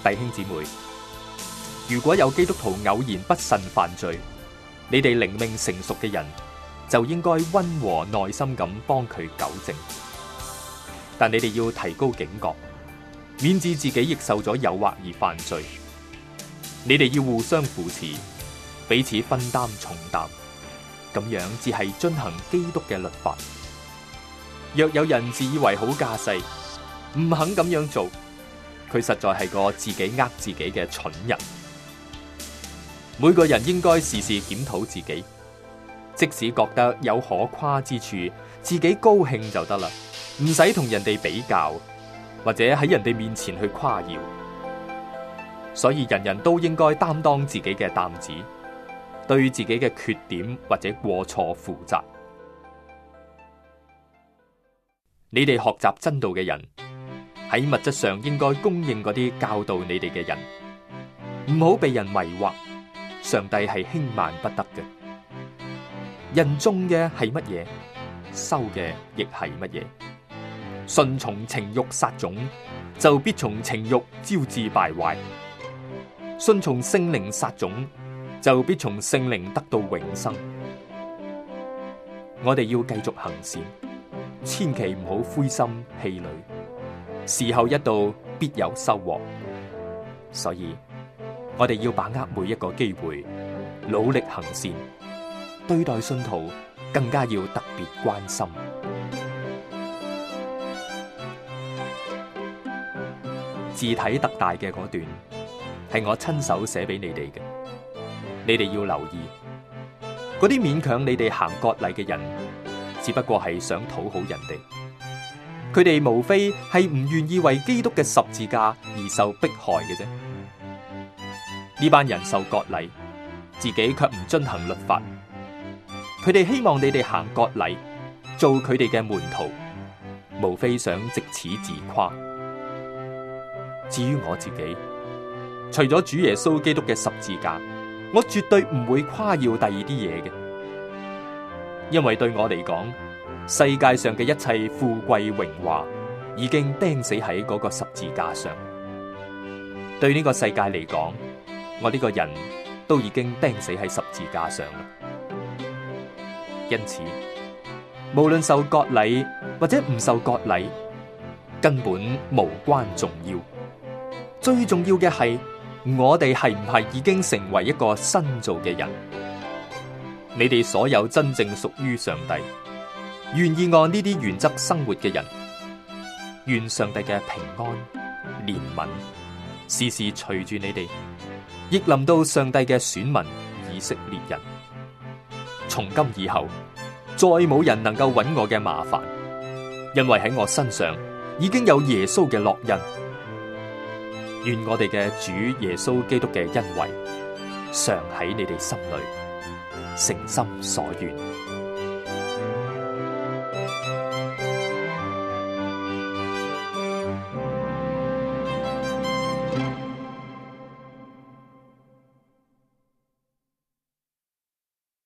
弟兄姊妹，如果有基督徒偶然不慎犯罪，你哋靈命成熟嘅人就應該溫和耐心咁幫佢糾正，但你哋要提高警覺，免致自己亦受咗誘惑而犯罪。你哋要互相扶持，彼此分擔重擔，咁樣只係遵行基督嘅律法。若有人自以為好架勢，唔肯咁樣做，佢實在係個自己呃自己嘅蠢人。每個人應該時時檢討自己，即使覺得有可誇之處，自己高興就得啦，唔使同人哋比較，或者喺人哋面前去誇耀。所以人人都應該擔當自己嘅擔子，對自己嘅缺點或者過錯負責。你哋學習真道嘅人，喺物質上應該供應嗰啲教導你哋嘅人，唔好被人迷惑。上帝係輕慢不得嘅。人種嘅係乜嘢，收嘅亦係乜嘢。順從情慾撒種，就必從情慾招致敗壞；順從聖靈撒種，就必從聖靈得到永生。我哋要繼續行善，千祈唔好灰心氣餒。時候一到，必有收穫。所以我哋要把握每一個機會，努力行善，對待信徒更加要特別關心。字體特大嘅嗰段係我親手寫俾你哋嘅，你哋要留意，嗰啲勉強你哋行割禮嘅人，只不過係想討好人哋，佢哋無非係唔願意為基督嘅十字架而受迫害嘅啫。呢班人受割禮，自己卻唔遵行律法。佢哋希望你哋行割禮，做佢哋嘅門徒，無非想藉此自誇。至於我自己，除咗主耶穌基督嘅十字架，我絕對唔會誇耀第二啲嘢嘅，因為對我嚟講，世界上嘅一切富貴榮華已經釘死喺嗰個十字架上。對呢個世界嚟講，我呢個人都已經釘死喺十字架上啦。因此，無論受割禮或者唔受割禮，根本無關重要。最重要嘅係，我哋係唔係已經成為一個新造嘅人？你哋所有真正屬於上帝、願意按呢啲原則生活嘅人，願上帝嘅平安、憐憫時時隨住你哋，亦臨到上帝嘅選民以色列人。從今以後，再冇人能夠揾我嘅麻煩，因為喺我身上已經有耶穌嘅烙印。願我哋嘅主耶穌基督嘅恩惠常喺你哋心裏，誠心所願。